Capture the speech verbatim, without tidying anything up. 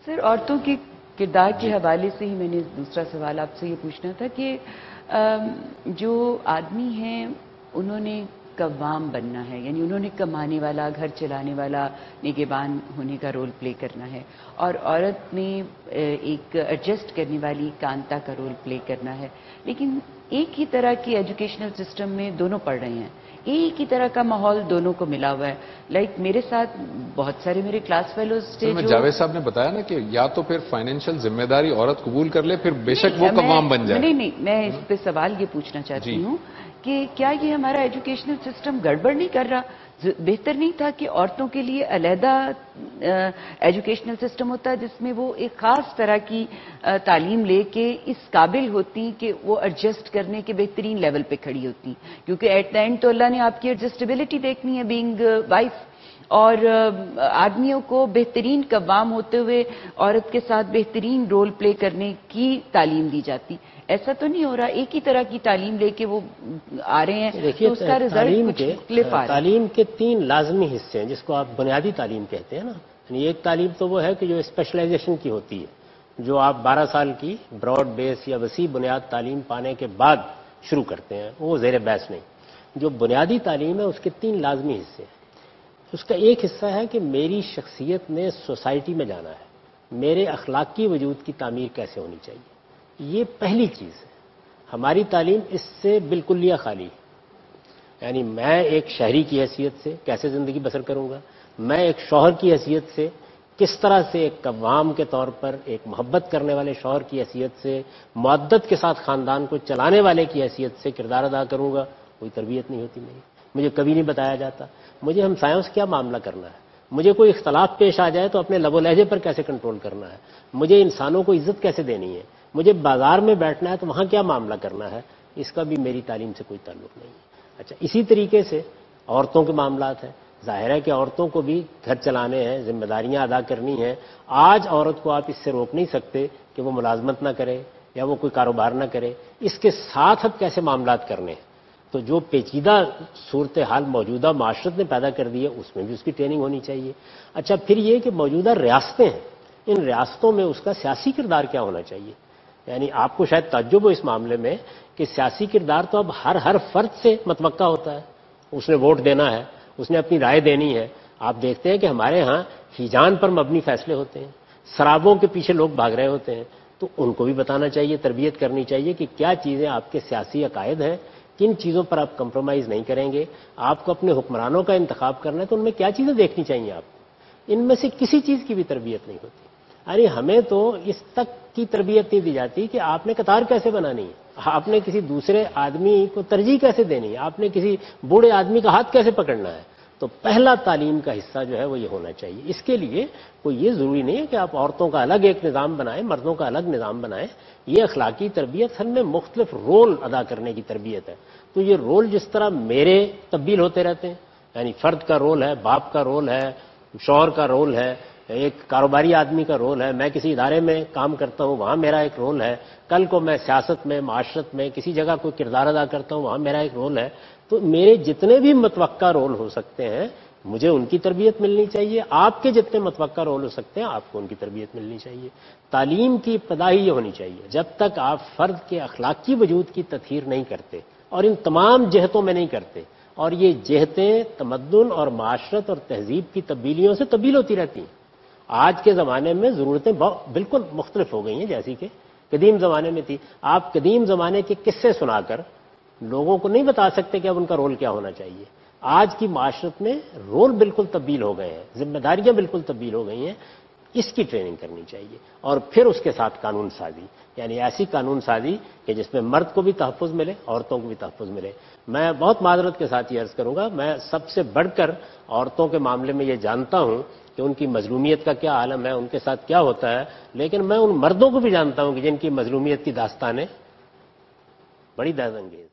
سر عورتوں کے کردار کے حوالے سے ہی میں نے دوسرا سوال آپ سے یہ پوچھنا تھا کہ جو آدمی ہیں انہوں نے قوام بننا ہے، یعنی انہوں نے کمانے والا، گھر چلانے والا، نگہبان ہونے کا رول پلے کرنا ہے، اور عورت نے ایک ایڈجسٹ کرنے والی کانتا کا رول پلے کرنا ہے، لیکن ایک ہی طرح کی ایجوکیشنل سسٹم میں دونوں پڑھ رہے ہیں، ایک ہی طرح کا ماحول دونوں کو ملا ہوا ہے. لائک میرے ساتھ بہت سارے میرے کلاس فیلوز تھے. جاوید صاحب نے بتایا نا کہ یا تو پھر فائنینشیل ذمہ داری عورت قبول کر لے، پھر بے شک وہ قوام بن جائے. نہیں نہیں میں اس پہ سوال یہ پوچھنا چاہتی ہوں کہ کیا یہ ہمارا ایجوکیشنل سسٹم گڑبڑ نہیں کر رہا؟ بہتر نہیں تھا کہ عورتوں کے لیے علیحدہ ایجوکیشنل سسٹم ہوتا جس میں وہ ایک خاص طرح کی تعلیم لے کے اس قابل ہوتی کہ وہ ایڈجسٹ کرنے کے بہترین لیول پہ کھڑی ہوتی، کیونکہ ایٹ دا اینڈ تو اللہ نے آپ کی ایڈجسٹیبلٹی دیکھنی ہے بینگ وائف، اور آدمیوں کو بہترین قوام ہوتے ہوئے عورت کے ساتھ بہترین رول پلے کرنے کی تعلیم دی جاتی. ایسا تو نہیں ہو رہا ایک ہی طرح کی تعلیم لے کے وہ آ رہے ہیں تو اس کا رزلٹ کچھ مختلف آ رہا ہے. تعلیم کے تین لازمی حصے ہیں جس کو آپ بنیادی تعلیم کہتے ہیں نا. یعنی ایک تعلیم تو وہ ہے کہ جو اسپیشلائزیشن کی ہوتی ہے، جو آپ بارہ سال کی براڈ بیس یا وسیع بنیاد تعلیم پانے کے بعد شروع کرتے ہیں، وہ زیر بحث نہیں. جو بنیادی تعلیم ہے اس کے تین لازمی حصے ہیں. اس کا ایک حصہ ہے کہ میری شخصیت نے سوسائٹی میں جانا ہے، میرے اخلاقی وجود کی تعمیر کیسے ہونی چاہیے. یہ پہلی چیز ہے. ہماری تعلیم اس سے بالکل یا خالی ہے. یعنی میں ایک شہری کی حیثیت سے کیسے زندگی بسر کروں گا، میں ایک شوہر کی حیثیت سے کس طرح سے ایک قوام کے طور پر، ایک محبت کرنے والے شوہر کی حیثیت سے، معدت کے ساتھ خاندان کو چلانے والے کی حیثیت سے کردار ادا کروں گا. کوئی تربیت نہیں ہوتی میری. مجھے کبھی نہیں بتایا جاتا مجھے ہمسایوں سے کیا معاملہ کرنا ہے، مجھے کوئی اختلاف پیش آ جائے تو اپنے لب و لہجے پر کیسے کنٹرول کرنا ہے، مجھے انسانوں کو عزت کیسے دینی ہے، مجھے بازار میں بیٹھنا ہے تو وہاں کیا معاملہ کرنا ہے. اس کا بھی میری تعلیم سے کوئی تعلق نہیں ہے. اچھا، اسی طریقے سے عورتوں کے معاملات ہیں. ظاہر ہے کہ عورتوں کو بھی گھر چلانے ہیں، ذمہ داریاں ادا کرنی ہیں. آج عورت کو آپ اس سے روک نہیں سکتے کہ وہ ملازمت نہ کرے یا وہ کوئی کاروبار نہ کرے. اس کے ساتھ اب کیسے معاملات کرنے ہیں، تو جو پیچیدہ صورتحال موجودہ معاشرت نے پیدا کر دی ہے اس میں بھی اس کی ٹریننگ ہونی چاہیے. اچھا، پھر یہ کہ موجودہ ریاستیں ہیں، ان ریاستوں میں اس کا سیاسی کردار کیا ہونا چاہیے. یعنی آپ کو شاید تعجب ہو اس معاملے میں کہ سیاسی کردار تو اب ہر ہر فرد سے متوقع ہوتا ہے. اس نے ووٹ دینا ہے، اس نے اپنی رائے دینی ہے. آپ دیکھتے ہیں کہ ہمارے ہاں ہیجان پر مبنی فیصلے ہوتے ہیں، شرابوں کے پیچھے لوگ بھاگ رہے ہوتے ہیں. تو ان کو بھی بتانا چاہیے، تربیت کرنی چاہیے کہ کیا چیزیں آپ کے سیاسی عقائد ہیں، کن چیزوں پر آپ کمپرومائز نہیں کریں گے. آپ کو اپنے حکمرانوں کا انتخاب کرنا ہے تو ان میں کیا چیزیں دیکھنی چاہیے آپ کو. ان میں سے کسی چیز کی بھی تربیت نہیں ہوتی. یعنی ہمیں تو اس تک کی تربیت نہیں دی جاتی کہ آپ نے قطار کیسے بنانی ہے، آپ نے کسی دوسرے آدمی کو ترجیح کیسے دینی ہے، آپ نے کسی بوڑھے آدمی کا ہاتھ کیسے پکڑنا ہے. تو پہلا تعلیم کا حصہ جو ہے وہ یہ ہونا چاہیے. اس کے لیے کوئی یہ ضروری نہیں ہے کہ آپ عورتوں کا الگ ایک نظام بنائیں، مردوں کا الگ نظام بنائیں. یہ اخلاقی تربیت ہم میں مختلف رول ادا کرنے کی تربیت ہے. تو یہ رول جس طرح میرے تبدیل ہوتے رہتے ہیں، یعنی فرد کا رول ہے، باپ کا رول ہے، شوہر کا رول ہے، ایک کاروباری آدمی کا رول ہے، میں کسی ادارے میں کام کرتا ہوں وہاں میرا ایک رول ہے، کل کو میں سیاست میں، معاشرت میں کسی جگہ کوئی کردار ادا کرتا ہوں وہاں میرا ایک رول ہے. تو میرے جتنے بھی متوقع رول ہو سکتے ہیں مجھے ان کی تربیت ملنی چاہیے. آپ کے جتنے متوقع رول ہو سکتے ہیں آپ کو ان کی تربیت ملنی چاہیے. تعلیم کی ابتدا ہی یہ ہونی چاہیے جب تک آپ فرد کے اخلاقی وجود کی تطہیر نہیں کرتے اور ان تمام جہتوں میں نہیں کرتے. اور یہ جہتیں تمدن اور معاشرت اور تہذیب کی تبدیلیوں سے تبدیل ہوتی رہتی ہیں. آج کے زمانے میں ضرورتیں بالکل مختلف ہو گئی ہیں جیسی کہ قدیم زمانے میں تھی. آپ قدیم زمانے کے قصے سنا کر لوگوں کو نہیں بتا سکتے کہ اب ان کا رول کیا ہونا چاہیے. آج کی معاشرت میں رول بالکل تبدیل ہو گئے ہیں، ذمہ داریاں بالکل تبدیل ہو گئی ہیں. اس کی ٹریننگ کرنی چاہیے. اور پھر اس کے ساتھ قانون سازی، یعنی ایسی قانون سازی کہ جس میں مرد کو بھی تحفظ ملے، عورتوں کو بھی تحفظ ملے. میں بہت معذرت کے ساتھ یہ عرض کروں گا، میں سب سے بڑھ کر عورتوں کے معاملے میں یہ جانتا ہوں کہ ان کی مظلومیت کا کیا عالم ہے، ان کے ساتھ کیا ہوتا ہے. لیکن میں ان مردوں کو بھی جانتا ہوں کہ جن کی مظلومیت کی داستانیں بڑی دہشت انگیز